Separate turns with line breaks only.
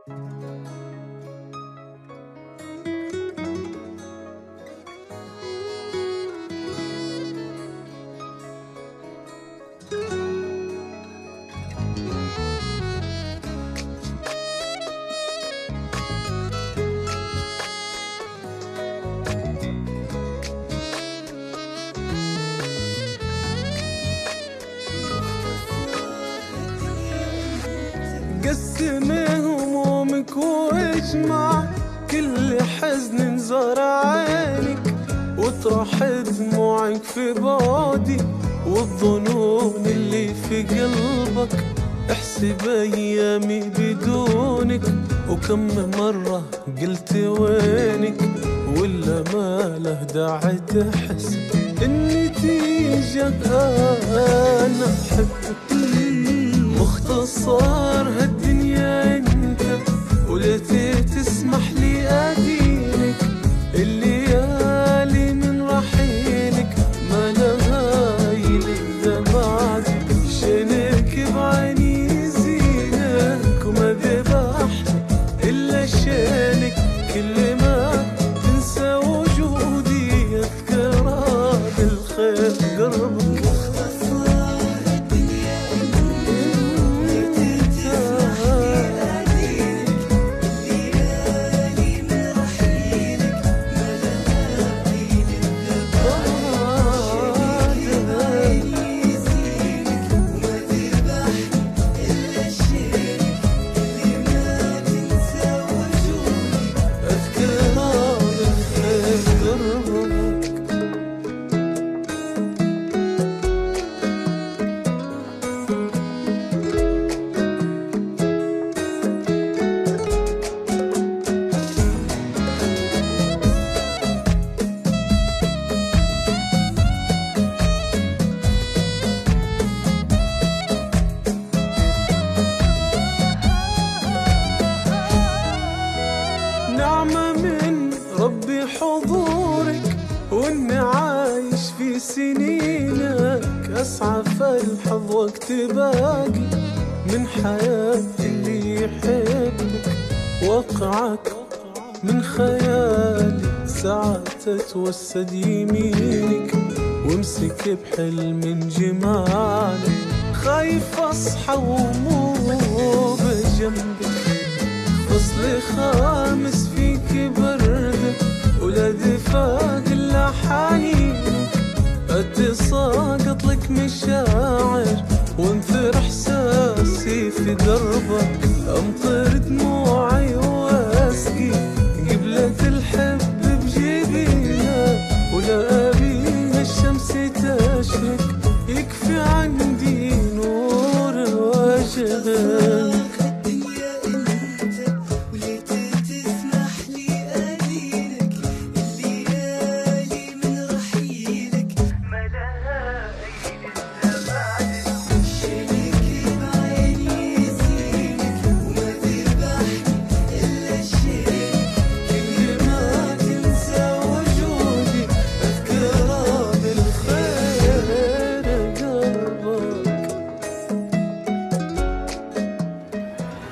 قسم همومك واجمع كل حزن زرع عينك، واطرح دموعك في بعدي والظنون اللي في قلبك. احسب ايامي بدونك وكم مرة قلت وينك، ولا ما له داعي تحس النتيجة انا احبك. مختصر هالدنيا انت وليتي تسمح لي ادينك، الليالي من رحيلك ما لها الا بعدك. شنك بعيني زينك وما ذبحني الا شانك، كل ما تنسى وجودي اذكر هذا الخير قربك. نعمة من ربي حضورك واني عايش في سنينك، اسعى فالحظ وقت باقي من حياتي اللي يحبك. وقعك من خيالي ساعات تتوسد يمينك، وامسك بحلم جمالك خايف اصحى ومو بجنبك. فصل خامس فيك برد ولا دفاق الا حنينك، اتساقط لك مشاعر وانثر احساسي في دربك. امطر دموعي واسقي قبلة الحب بجبينك، ولا ابي الشمس تشرق